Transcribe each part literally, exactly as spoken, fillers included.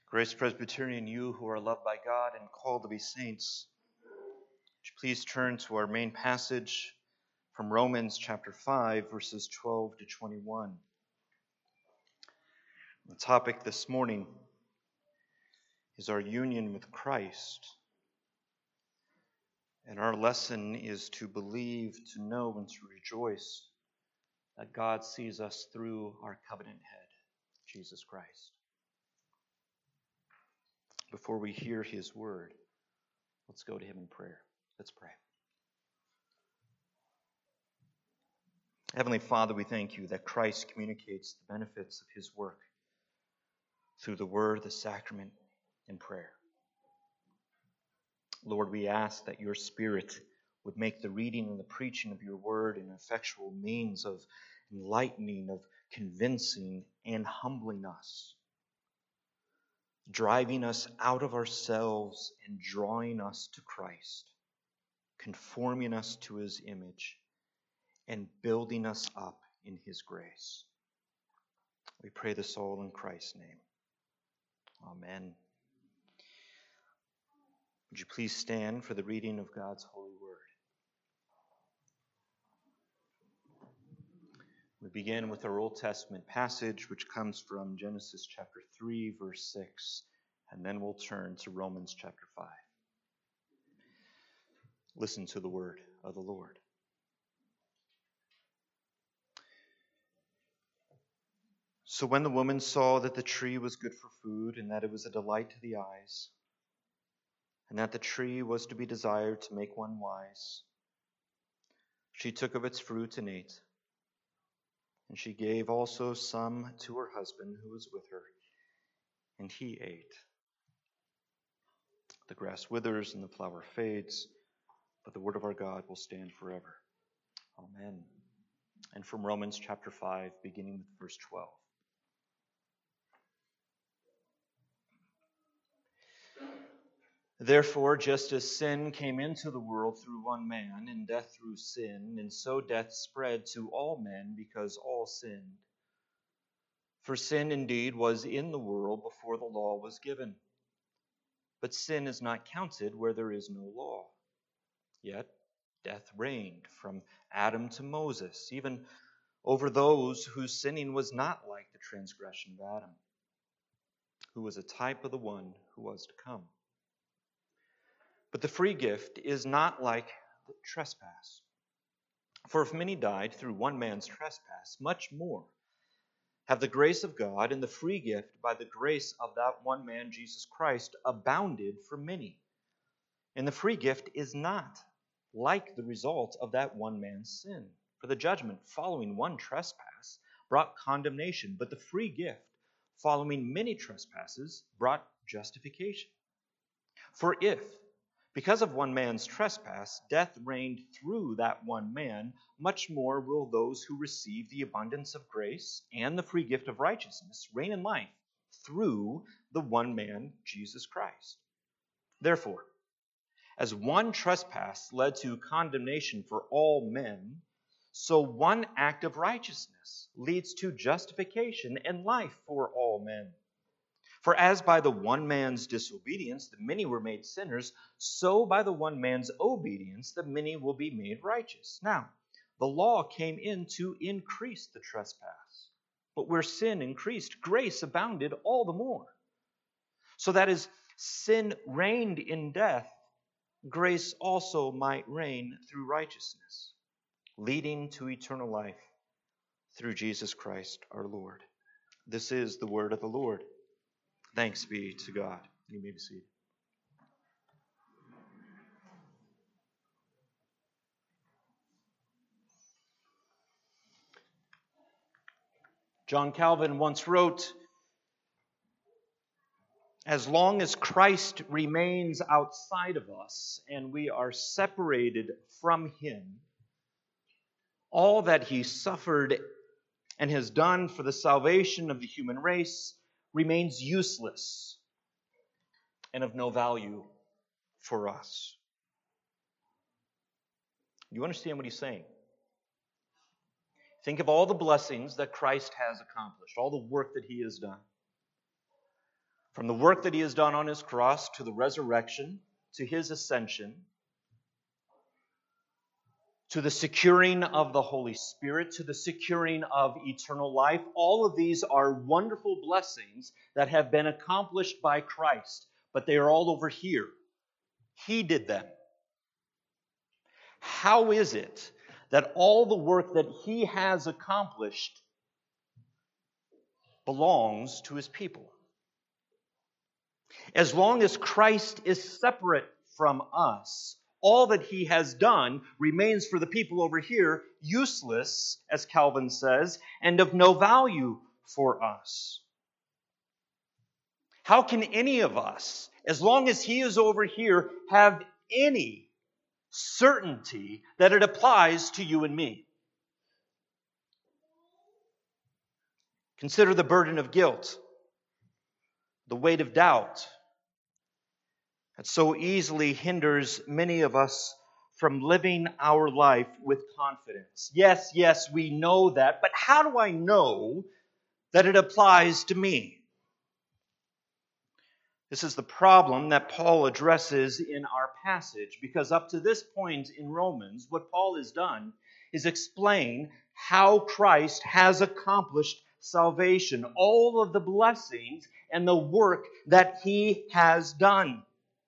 Grace Presbyterian, you who are loved by God and called to be saints, would you please turn to our main passage from Romans chapter five, verses twelve to twenty-one. The topic this morning is our union with Christ. And our lesson is to believe, to know, and to rejoice that God sees us through our covenant head, Jesus Christ. Before we hear his word, let's go to him in prayer. Let's pray. Heavenly Father, we thank you that Christ communicates the benefits of his work through the word, the sacrament, and prayer. Lord, we ask that your Spirit would make the reading and the preaching of your word an effectual means of enlightening, of convincing, and humbling us, driving us out of ourselves and drawing us to Christ, conforming us to his image, and building us up in his grace. We pray this all in Christ's name. Amen. Would you please stand for the reading of God's holy word? We begin with our Old Testament passage, which comes from Genesis chapter three, verse six, and then we'll turn to Romans chapter five. Listen to the word of the Lord. So when the woman saw that the tree was good for food, and that it was a delight to the eyes, and that the tree was to be desired to make one wise, she took of its fruit and ate. And she gave also some to her husband who was with her, and he ate. The grass withers and the flower fades, but the word of our God will stand forever. Amen. And from Romans chapter five, beginning with verse twelve. Therefore, just as sin came into the world through one man, and death through sin, and so death spread to all men because all sinned. For sin indeed was in the world before the law was given. But sin is not counted where there is no law. Yet death reigned from Adam to Moses, even over those whose sinning was not like the transgression of Adam, who was a type of the one who was to come. But the free gift is not like the trespass. For if many died through one man's trespass, much more have the grace of God and the free gift by the grace of that one man, Jesus Christ, abounded for many. And the free gift is not like the result of that one man's sin. For the judgment following one trespass brought condemnation, but the free gift following many trespasses brought justification. For if, because of one man's trespass, death reigned through that one man, much more will those who receive the abundance of grace and the free gift of righteousness reign in life through the one man, Jesus Christ. Therefore, as one trespass led to condemnation for all men, so one act of righteousness leads to justification and life for all men. For as by the one man's disobedience the many were made sinners, so by the one man's obedience the many will be made righteous. Now, the law came in to increase the trespass, but where sin increased, grace abounded all the more. So that as sin reigned in death, grace also might reign through righteousness, leading to eternal life through Jesus Christ our Lord. This is the word of the Lord. Thanks be to God. You may be seated. John Calvin once wrote, "As long as Christ remains outside of us and we are separated from him, all that he suffered and has done for the salvation of the human race remains useless and of no value for us." You understand what he's saying? Think of all the blessings that Christ has accomplished, all the work that he has done. From the work that he has done on his cross to the resurrection, to his ascension, to the securing of the Holy Spirit, to the securing of eternal life. All of these are wonderful blessings that have been accomplished by Christ, but they are all over here. He did them. How is it that all the work that he has accomplished belongs to his people? As long as Christ is separate from us, all that he has done remains for the people over here useless, as Calvin says, and of no value for us. How can any of us, as long as he is over here, have any certainty that it applies to you and me? Consider the burden of guilt, the weight of doubt that so easily hinders many of us from living our life with confidence. Yes, yes, we know that, but how do I know that it applies to me? This is the problem that Paul addresses in our passage, because up to this point in Romans, what Paul has done is explain how Christ has accomplished salvation, all of the blessings and the work that he has done.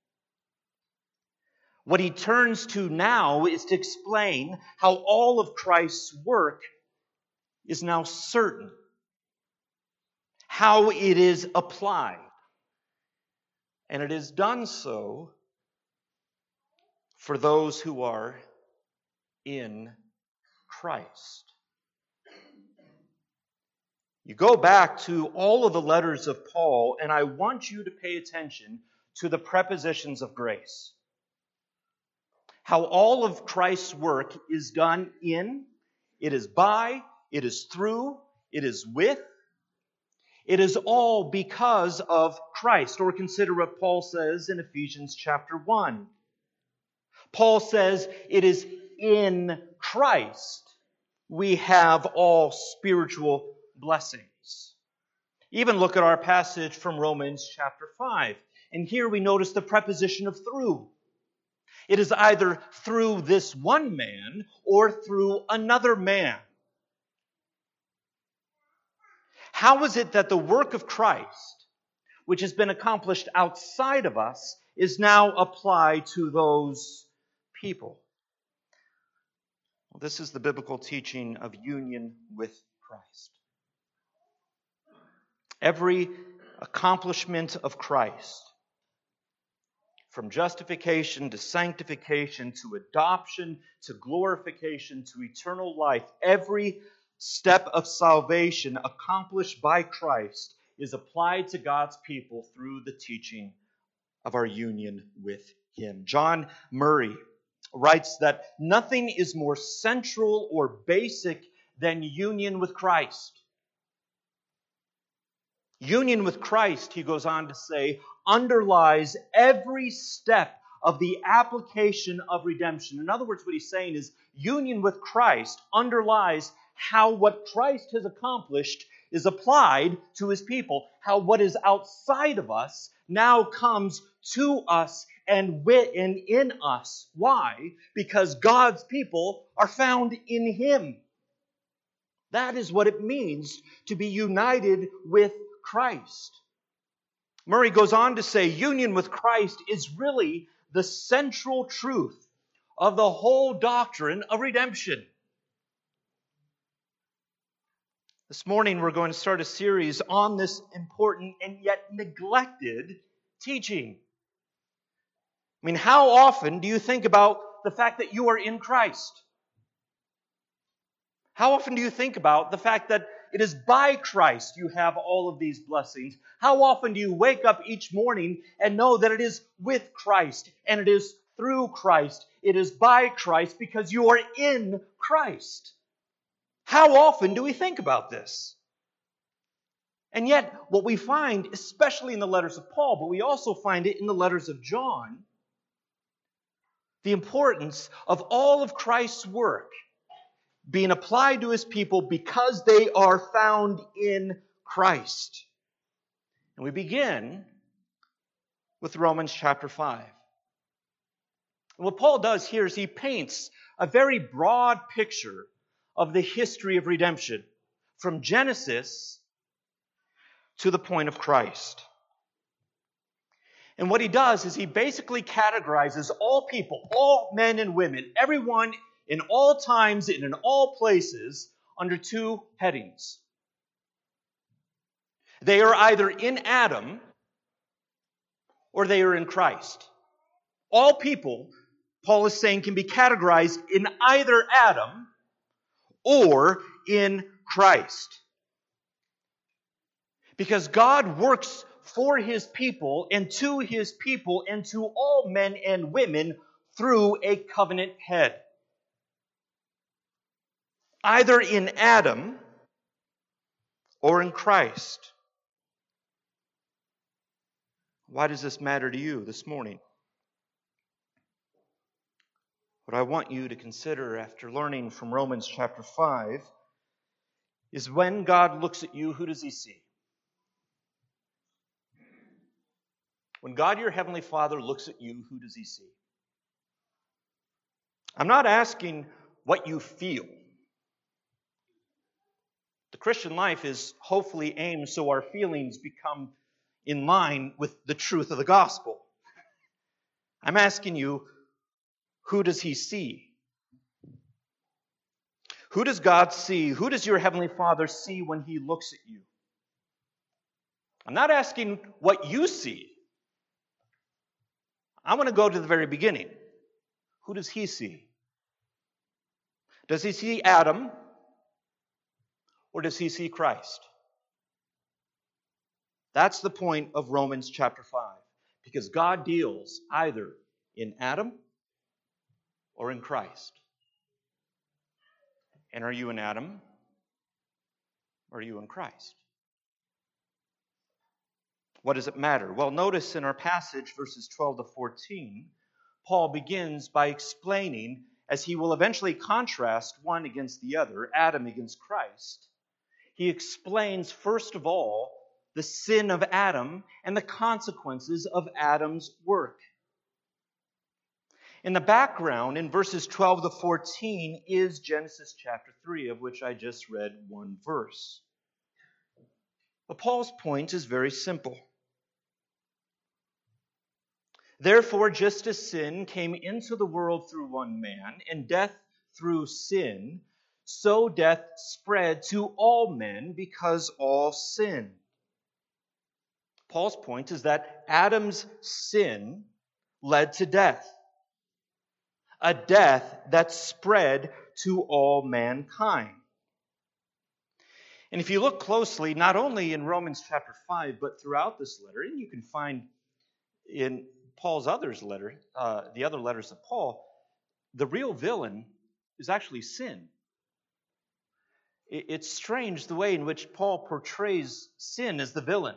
What he turns to now is to explain how all of Christ's work is now certain, how it is applied. And it is done so for those who are in Christ. You go back to all of the letters of Paul, and I want you to pay attention to the prepositions of grace. How all of Christ's work is done in, it is by, it is through, it is with. It is all because of Christ. Or consider what Paul says in Ephesians chapter one. Paul says it is in Christ we have all spiritual blessings. Even look at our passage from Romans chapter five. And here we notice the preposition of through. It is either through this one man or through another man. How is it that the work of Christ, which has been accomplished outside of us, is now applied to those people? Well, this is the biblical teaching of union with Christ. Every accomplishment of Christ, from justification to sanctification to adoption to glorification to eternal life, every step of salvation accomplished by Christ is applied to God's people through the teaching of our union with him. John Murray writes that nothing is more central or basic than union with Christ. Union with Christ, he goes on to say, underlies every step of the application of redemption. In other words, what he's saying is union with Christ underlies how what Christ has accomplished is applied to his people, how what is outside of us now comes to us and in us. Why? Because God's people are found in him. That is what it means to be united with Christ. Murray goes on to say, union with Christ is really the central truth of the whole doctrine of redemption. This morning we're going to start a series on this important and yet neglected teaching. I mean, how often do you think about the fact that you are in Christ? How often do you think about the fact that it is by Christ you have all of these blessings? How often do you wake up each morning and know that it is with Christ and it is through Christ, it is by Christ because you are in Christ? How often do we think about this? And yet, what we find, especially in the letters of Paul, but we also find it in the letters of John, the importance of all of Christ's work being applied to his people because they are found in Christ. And we begin with Romans chapter five. And what Paul does here is he paints a very broad picture of the history of redemption from Genesis to the point of Christ. And what he does is he basically categorizes all people, all men and women, everyone in all times and in all places under two headings. They are either in Adam or they are in Christ. All people, Paul is saying, can be categorized in either Adam or in Christ. Because God works for his people and to his people and to all men and women through a covenant head. Either in Adam or in Christ. Why does this matter to you this morning? What I want you to consider after learning from Romans chapter five is when God looks at you, who does he see? When God, your heavenly Father, looks at you, who does he see? I'm not asking what you feel. The Christian life is hopefully aimed so our feelings become in line with the truth of the gospel. I'm asking you, who does he see? Who does God see? Who does your heavenly Father see when he looks at you? I'm not asking what you see. I want to go to the very beginning. Who does he see? Does he see Adam or does he see Christ? That's the point of Romans chapter five. Because God deals either in Adam or in Christ. And are you in Adam or are you in Christ? What does it matter? Well, notice in our passage, verses twelve to fourteen, Paul begins by explaining, as he will eventually contrast one against the other, Adam against Christ, he explains, first of all, the sin of Adam and the consequences of Adam's work. In the background, in verses twelve to fourteen, is Genesis chapter three, of which I just read one verse. But Paul's point is very simple. Therefore, just as sin came into the world through one man, and death through sin, so death spread to all men because all sinned. Paul's point is that Adam's sin led to death. A death that spread to all mankind. And if you look closely, not only in Romans chapter five, but throughout this letter, and you can find in Paul's others letter, uh, the other letters of Paul, the real villain is actually sin. It, it's strange the way in which Paul portrays sin as the villain.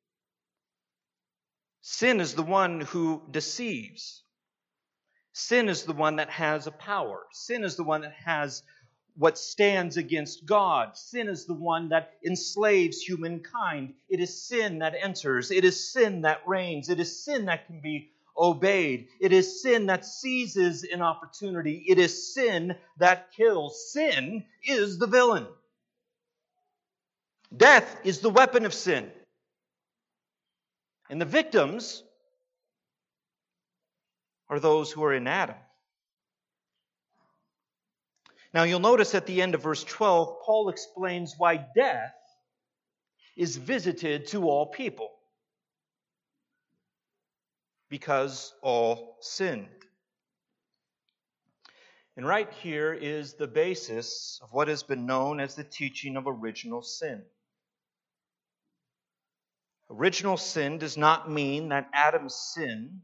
Sin is the one who deceives. Sin is the one that has a power. Sin is the one that has what stands against God. Sin is the one that enslaves humankind. It is sin that enters. It is sin that reigns. It is sin that can be obeyed. It is sin that seizes an opportunity. It is sin that kills. Sin is the villain. Death is the weapon of sin. And the victims are those who are in Adam. Now you'll notice at the end of verse twelve, Paul explains why death is visited to all people. Because all sinned. And right here is the basis of what has been known as the teaching of original sin. Original sin does not mean that Adam's sin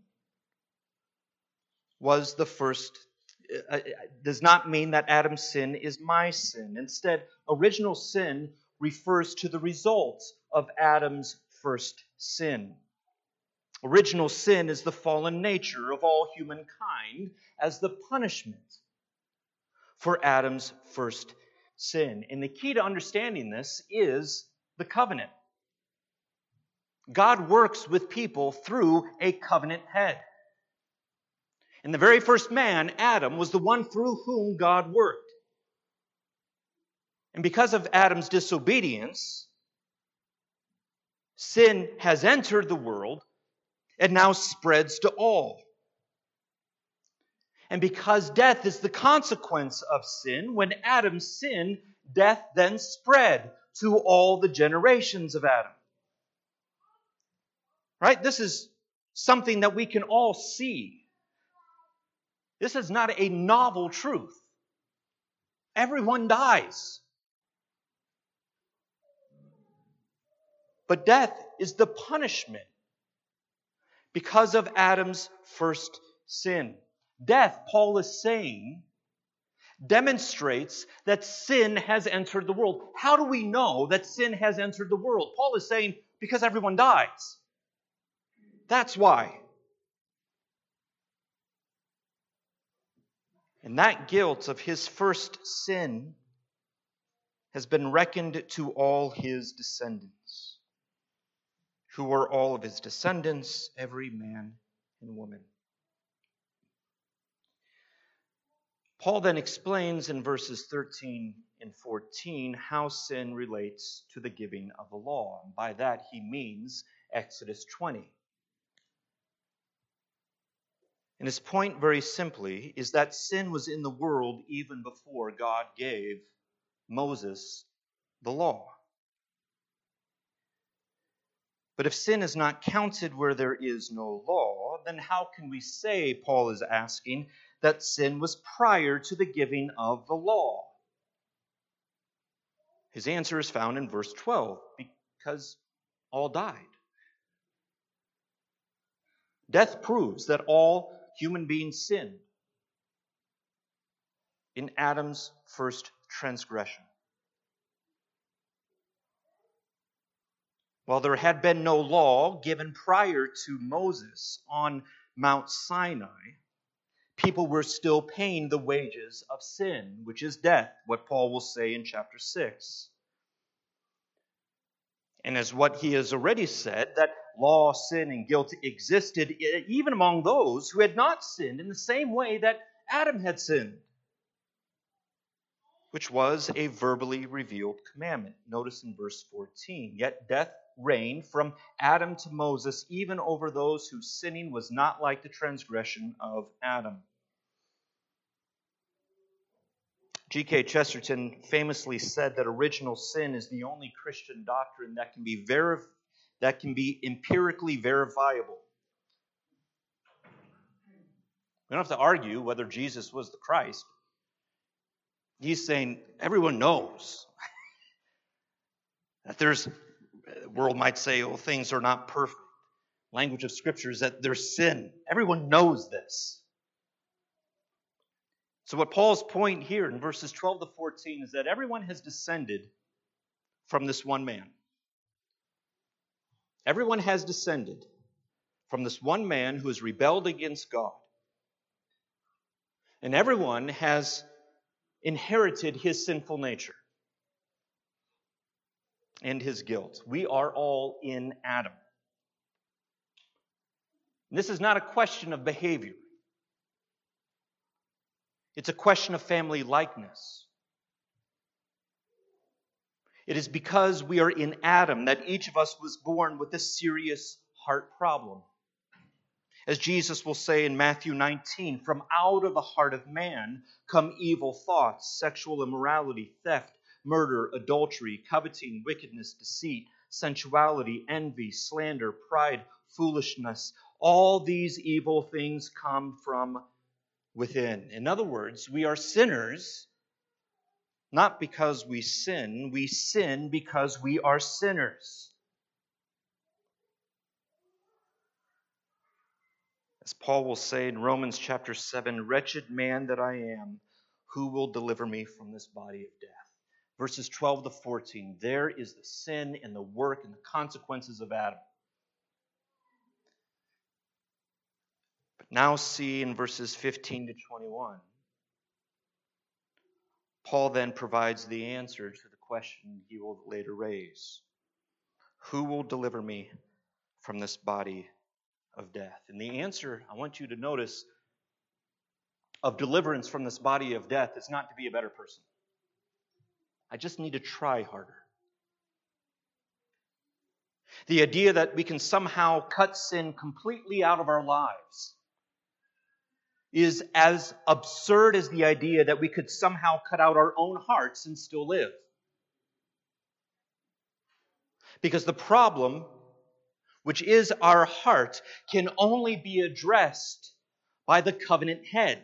was the first, uh, does not mean that Adam's sin is my sin. Instead, original sin refers to the results of Adam's first sin. Original sin is the fallen nature of all humankind as the punishment for Adam's first sin. And the key to understanding this is the covenant. God works with people through a covenant head. And the very first man, Adam, was the one through whom God worked. And because of Adam's disobedience, sin has entered the world and now spreads to all. And because death is the consequence of sin, when Adam sinned, death then spread to all the generations of Adam. Right? This is something that we can all see. This is not a novel truth. Everyone dies. But death is the punishment because of Adam's first sin. Death, Paul is saying, demonstrates that sin has entered the world. How do we know that sin has entered the world? Paul is saying, because everyone dies. That's why. And that guilt of his first sin has been reckoned to all his descendants, who are all of his descendants, every man and woman. Paul then explains in verses thirteen and fourteen how sin relates to the giving of the law. And by that he means Exodus twenty. And his point, very simply, is that sin was in the world even before God gave Moses the law. But if sin is not counted where there is no law, then how can we say, Paul is asking, that sin was prior to the giving of the law? His answer is found in verse twelve, because all died. Death proves that all human beings sinned in Adam's first transgression. While there had been no law given prior to Moses on Mount Sinai, people were still paying the wages of sin, which is death, what Paul will say in chapter six. And as what he has already said, that law, sin, and guilt existed even among those who had not sinned in the same way that Adam had sinned, which was a verbally revealed commandment. Notice in verse fourteen, yet death reigned from Adam to Moses, even over those whose sinning was not like the transgression of Adam. G K Chesterton famously said that original sin is the only Christian doctrine that can be verif- that can be empirically verifiable. We don't have to argue whether Jesus was the Christ. He's saying everyone knows that there's, the world might say, oh, things are not perfect. Language of Scripture is that there's sin. Everyone knows this. So what Paul's point here in verses twelve to fourteen is that everyone has descended from this one man. Everyone has descended from this one man who has rebelled against God. And everyone has inherited his sinful nature and his guilt. We are all in Adam. And this is not a question of behavior. It's a question of family likeness. It is because we are in Adam that each of us was born with a serious heart problem. As Jesus will say in Matthew nineteen, from out of the heart of man come evil thoughts, sexual immorality, theft, murder, adultery, coveting, wickedness, deceit, sensuality, envy, slander, pride, foolishness. All these evil things come from within. In other words, we are sinners not because we sin. We sin because we are sinners. As Paul will say in Romans chapter seven, wretched man that I am, who will deliver me from this body of death? Verses twelve to fourteen, there is the sin and the work and the consequences of Adam. But now see in verses fifteen to twenty-one, Paul then provides the answer to the question he will later raise. Who will deliver me from this body of death? And the answer, I want you to notice, of deliverance from this body of death is not to be a better person. I just need to try harder. The idea that we can somehow cut sin completely out of our lives is as absurd as the idea that we could somehow cut out our own hearts and still live. Because the problem, which is our heart, can only be addressed by the covenant head.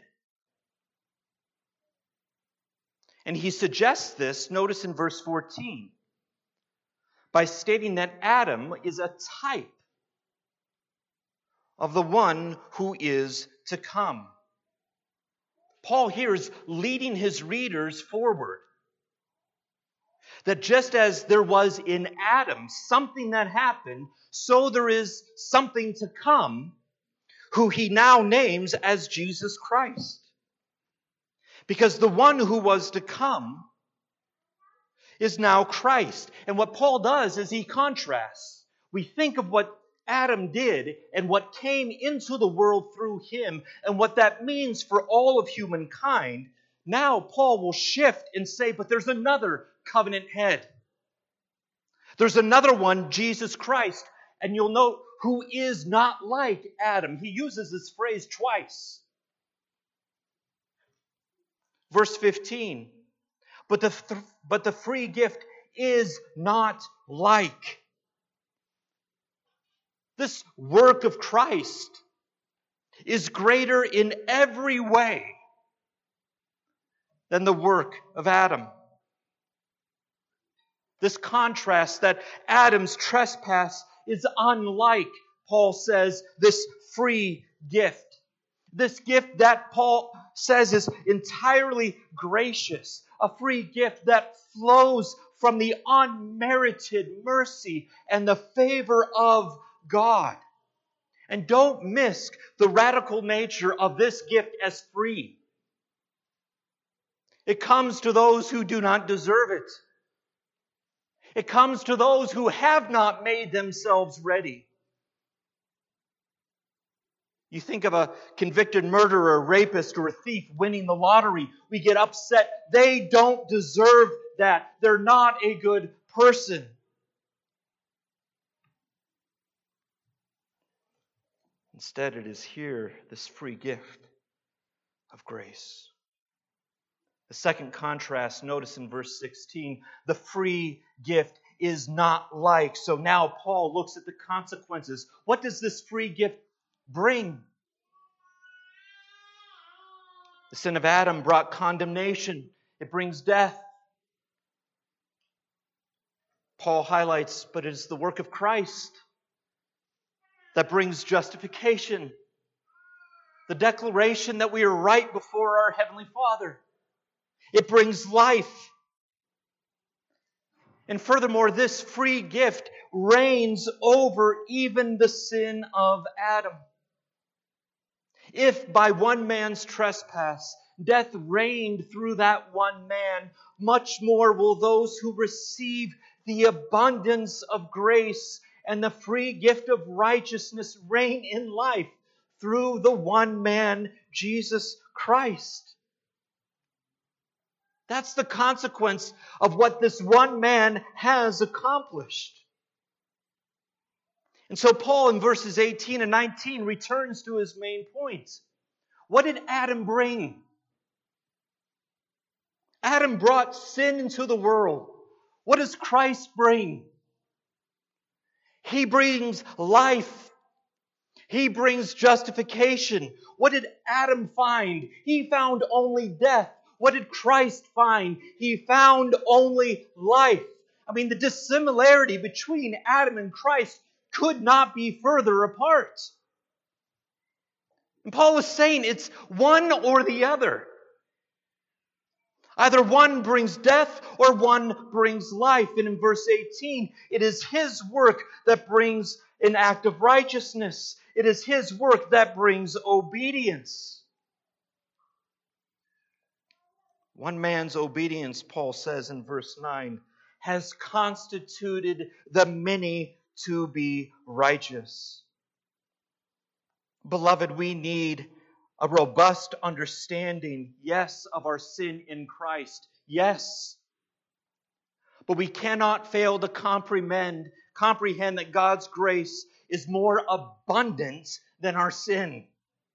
And he suggests this, notice in verse fourteen, by stating that Adam is a type of the one who is to come. Paul here is leading his readers forward. That just as there was in Adam something that happened, so there is something to come, who he now names as Jesus Christ. Because the one who was to come is now Christ. And what Paul does is he contrasts. We think of what Adam did and what came into the world through him and what that means for all of humankind. Now Paul will shift and say, but there's another covenant head. There's another one, Jesus Christ. And you'll note who is not like Adam. He uses this phrase twice. Verse fifteen, but the, th- but the free gift is not like. This work of Christ is greater in every way than the work of Adam. This contrast that Adam's trespass is unlike, Paul says, this free gift. This gift that Paul says is entirely gracious, a free gift that flows from the unmerited mercy and the favor of God. And don't miss the radical nature of this gift as free. It comes to those who do not deserve it. It comes to those who have not made themselves ready. You think of a convicted murderer, rapist, or a thief winning the lottery. We get upset. They don't deserve that. They're not a good person. Instead, it is here, this free gift of grace. The second contrast, notice in verse sixteen, the free gift is not like. So now Paul looks at the consequences. What does this free gift bring? The sin of Adam brought condemnation. It brings death. Paul highlights, but it is the work of Christ that brings justification. The declaration that we are right before our Heavenly Father. It brings life. And furthermore, this free gift reigns over even the sin of Adam. If by one man's trespass death reigned through that one man, much more will those who receive the abundance of grace and the free gift of righteousness reign in life through the one man, Jesus Christ. That's the consequence of what this one man has accomplished. And so Paul in verses eighteen and nineteen returns to his main point. What did Adam bring? Adam brought sin into the world. What does Christ bring? He brings life. He brings justification. What did Adam find? He found only death. What did Christ find? He found only life. I mean, the dissimilarity between Adam and Christ could not be further apart. And Paul is saying it's one or the other. Either one brings death or one brings life. And in verse eighteen, it is His work that brings an act of righteousness. It is His work that brings obedience. One man's obedience, Paul says in verse nine, has constituted the many to be righteous. Beloved, we need a robust understanding, yes, of our sin in Christ. Yes. But we cannot fail to comprehend, comprehend that God's grace is more abundant than our sin.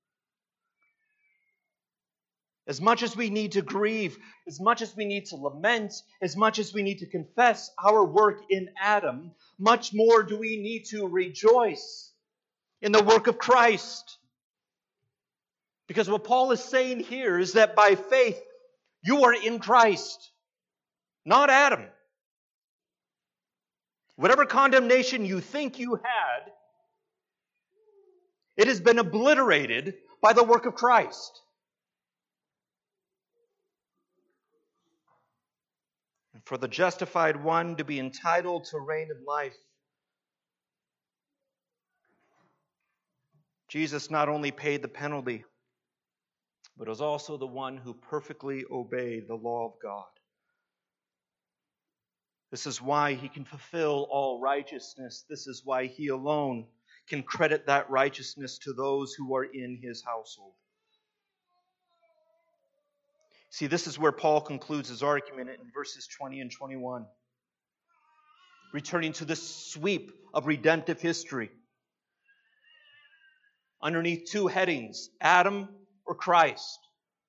As much as we need to grieve, as much as we need to lament, as much as we need to confess our work in Adam, much more do we need to rejoice in the work of Christ. Because what Paul is saying here is that by faith, you are in Christ, not Adam. Whatever condemnation you think you had, it has been obliterated by the work of Christ. And for the justified one to be entitled to reign in life, Jesus not only paid the penalty, but was also the one who perfectly obeyed the law of God. This is why he can fulfill all righteousness. This is why he alone can credit that righteousness to those who are in his household. See, this is where Paul concludes his argument in verses twenty and twenty-one. Returning to the sweep of redemptive history. Underneath two headings, Adam or Christ.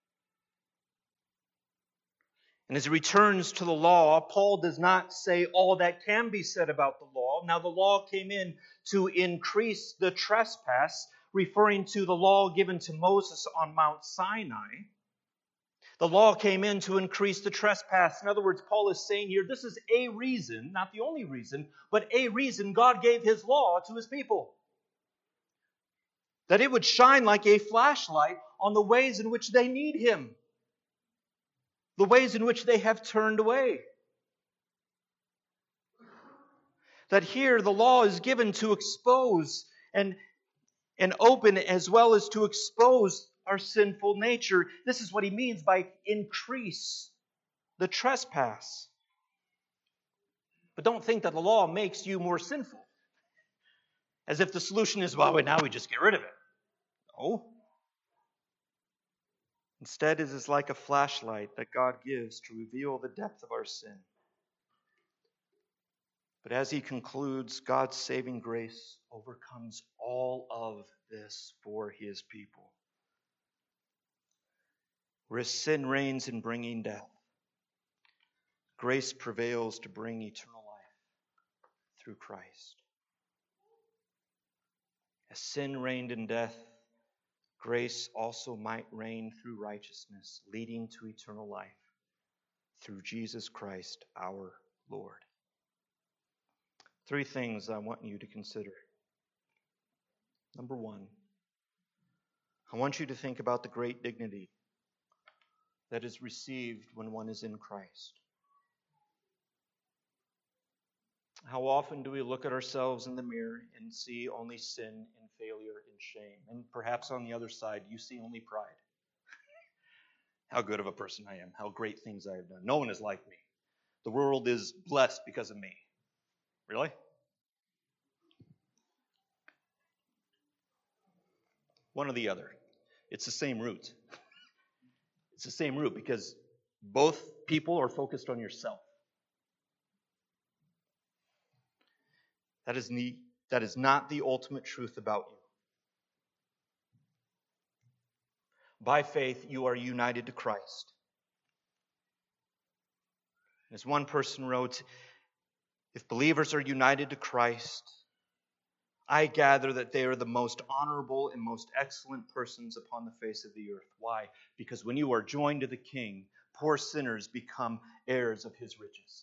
And as he returns to the law, Paul does not say all that can be said about the law. Now, the law came in to increase the trespass, referring to the law given to Moses on Mount Sinai. The law came in to increase the trespass. In other words, Paul is saying here, this is a reason, not the only reason, but a reason God gave his law to his people. That it would shine like a flashlight on the ways in which they need him. The ways in which they have turned away. That here the law is given to expose and, and open as well as to expose our sinful nature. This is what he means by increase the trespass. But don't think that the law makes you more sinful. As if the solution is, well, now we just get rid of it. No. Instead, it is like a flashlight that God gives to reveal the depth of our sin. But as he concludes, God's saving grace overcomes all of this for his people. Whereas sin reigns in bringing death, grace prevails to bring eternal life through Christ. As sin reigned in death, grace also might reign through righteousness, leading to eternal life through Jesus Christ our Lord. Three things I want you to consider. Number one, I want you to think about the great dignity that is received when one is in Christ. How often do we look at ourselves in the mirror and see only sin and failure and shame? And perhaps on the other side, you see only pride. How good of a person I am. How great things I have done. No one is like me. The world is blessed because of me. Really? One or the other. It's the same root. It's the same root because both people are focused on yourself. That is, the, that is not the ultimate truth about you. By faith, you are united to Christ. As one person wrote, if believers are united to Christ, I gather that they are the most honorable and most excellent persons upon the face of the earth. Why? Because when you are joined to the King, poor sinners become heirs of his riches.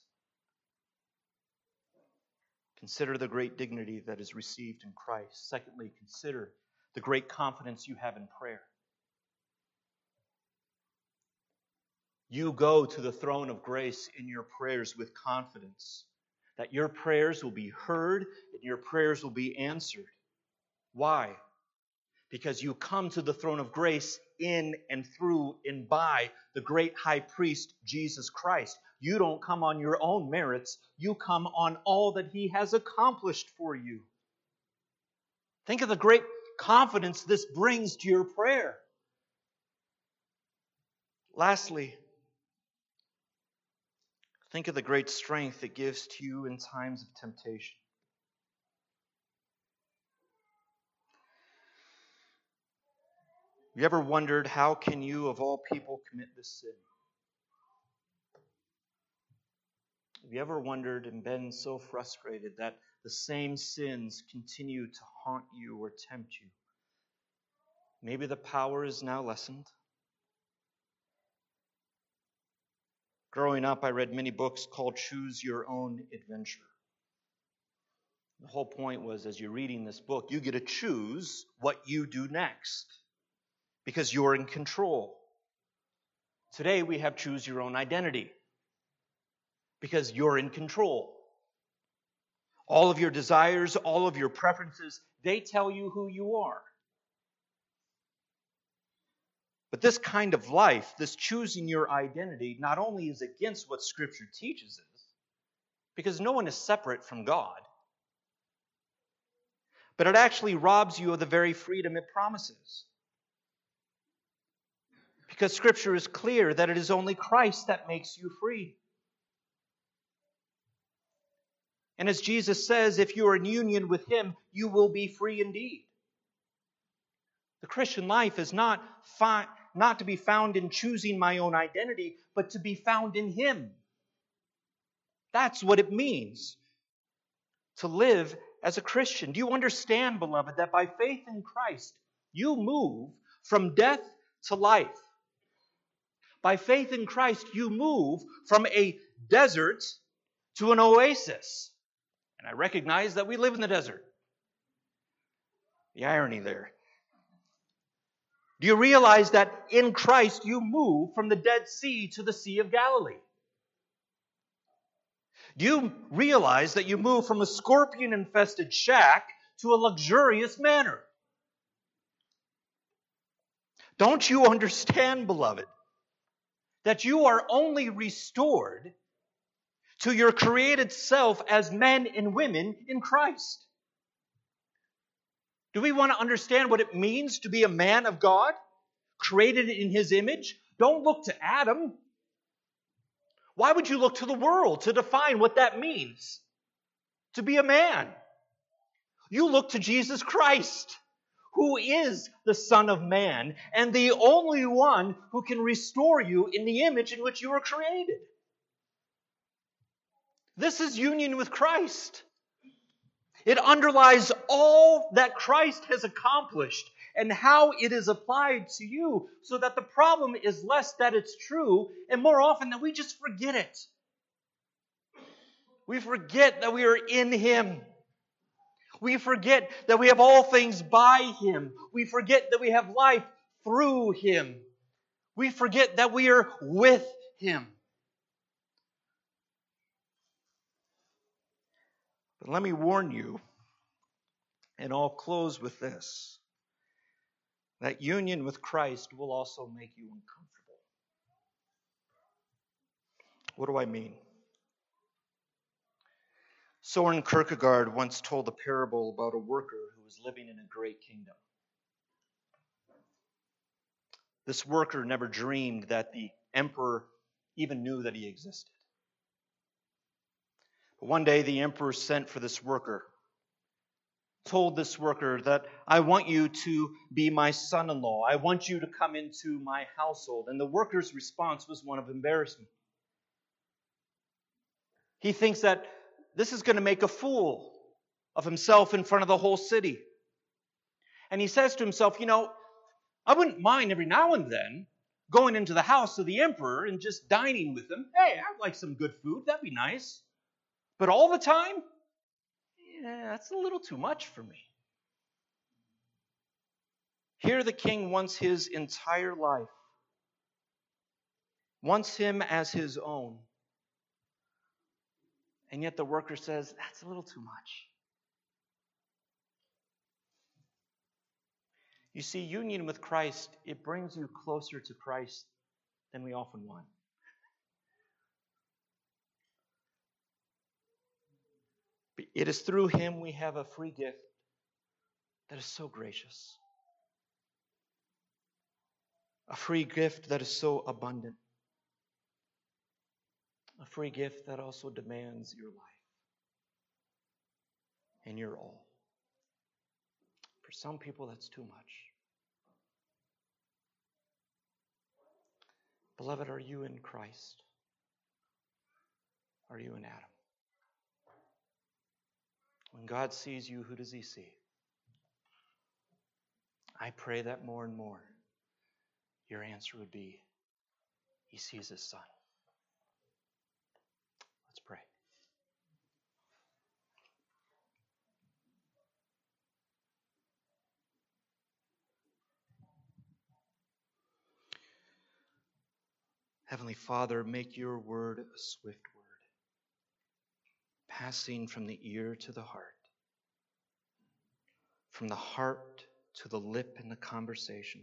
Consider the great dignity that is received in Christ. Secondly, consider the great confidence you have in prayer. You go to the throne of grace in your prayers with confidence that your prayers will be heard and your prayers will be answered. Why? Because you come to the throne of grace in and through and by the great high priest, Jesus Christ. You don't come on your own merits. You come on all that He has accomplished for you. Think of the great confidence this brings to your prayer. Lastly, think of the great strength it gives to you in times of temptation. Have you ever wondered, how can you, of all people, commit this sin? Have you ever wondered and been so frustrated that the same sins continue to haunt you or tempt you? Maybe the power is now lessened. Growing up, I read many books called Choose Your Own Adventure. The whole point was, as you're reading this book, you get to choose what you do next because you're in control. Today, we have Choose Your Own Identity because you're in control. All of your desires, all of your preferences, they tell you who you are. But this kind of life, this choosing your identity, not only is against what Scripture teaches us, because no one is separate from God, but it actually robs you of the very freedom it promises. Because Scripture is clear that it is only Christ that makes you free. And as Jesus says, if you are in union with Him, you will be free indeed. The Christian life is not, fi- not to be found in choosing my own identity, but to be found in Him. That's what it means to live as a Christian. Do you understand, beloved, that by faith in Christ, you move from death to life? By faith in Christ, you move from a desert to an oasis. And I recognize that we live in the desert. The irony there. Do you realize that in Christ you move from the Dead Sea to the Sea of Galilee? Do you realize that you move from a scorpion-infested shack to a luxurious manor? Don't you understand, beloved, that you are only restored to your created self as men and women in Christ? Do we want to understand what it means to be a man of God, created in His image? Don't look to Adam. Why would you look to the world to define what that means to be a man? You look to Jesus Christ, who is the Son of Man and the only one who can restore you in the image in which you were created. This is union with Christ. It underlies all that Christ has accomplished and how it is applied to you, so that the problem is less that it's true and more often that we just forget it. We forget that we are in Him. We forget that we have all things by Him. We forget that we have life through Him. We forget that we are with Him. But let me warn you, and I'll close with this, that union with Christ will also make you uncomfortable. What do I mean? Soren Kierkegaard once told a parable about a worker who was living in a great kingdom. This worker never dreamed that the emperor even knew that he existed. But one day the emperor sent for this worker, told this worker that, I want you to be my son-in-law. I want you to come into my household. And the worker's response was one of embarrassment. He thinks that this is going to make a fool of himself in front of the whole city. And he says to himself, you know, I wouldn't mind every now and then going into the house of the emperor and just dining with him. Hey, I'd like some good food. That'd be nice. But all the time? Yeah, that's a little too much for me. Here the king wants his entire life, wants him as his own. And yet the worker says, that's a little too much. You see, union with Christ, it brings you closer to Christ than we often want. It is through him we have a free gift that is so gracious, a free gift that is so abundant, a free gift that also demands your life and your all. For some people, that's too much. Beloved, are you in Christ? Are you in Adam? When God sees you, who does he see? I pray that more and more your answer would be, he sees his Son. Let's pray. Heavenly Father, make your word a swift word, passing from the ear to the heart, from the heart to the lip in the conversation,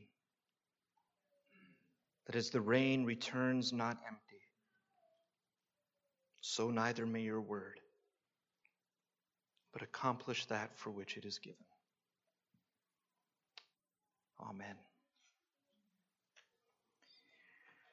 that as the rain returns not empty, so neither may your word, but accomplish that for which it is given. Amen.